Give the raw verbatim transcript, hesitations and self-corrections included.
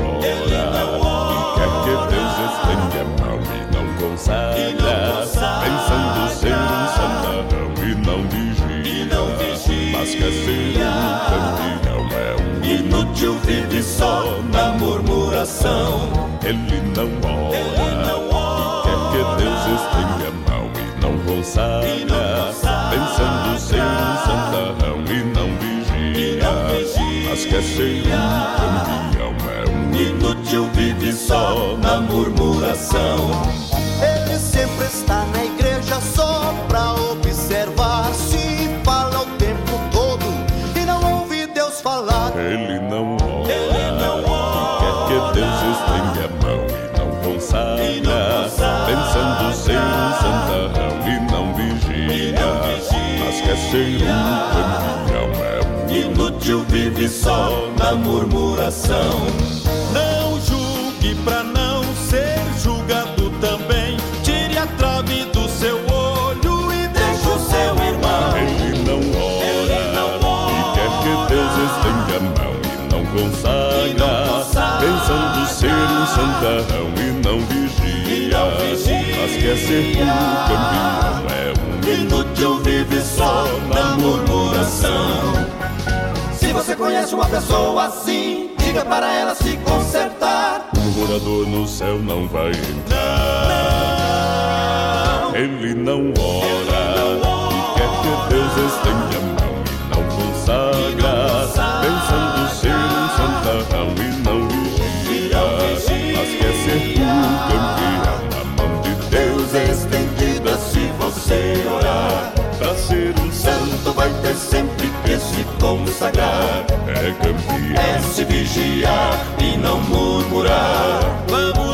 ora, e quer que Deus estenda a mão e não consagra, pensando ser um santarrão e não vigia, mas quer ser um campeão, é um inútil, vive só na murmuração. Ele não ora, e quer que Deus estenda a mão e não consagra, pensando ser um santarrão e não vigia, mas quer ser um campeão, é um inútil, vive só na murmuração. Ele sempre está na igreja só pra observar, se fala o tempo todo e não ouve Deus falar. Ele não ora, quer que Deus estenda a mão e não consagra, pensando ser um santarrão e não vigia, mas quer ser um campeão, é um inútil, vive só na murmuração. Não julgue pra não ser julgado também. Tire a trave do seu olho e deixe o seu irmão. Ele não ora, e quer que Deus estenda a mão e não consagra, pensando ser um santarrão e não vigia, mas quer ser um campeão, é um inútil, vive só na murmuração. Se você conhece uma pessoa assim, diga para ela se consertar. O murmurador no céu não vai entrar. Ele não ora, e quer que Deus estenda a mão e não consagra, pensando ser um santarrão e não vigia, mas quer ser um campeão, a mão de Deus é estendida se você orar. Pra ser um santo vai ter sempre que se consagrar, é campeão, é se vigiar e não murmurar. Vamos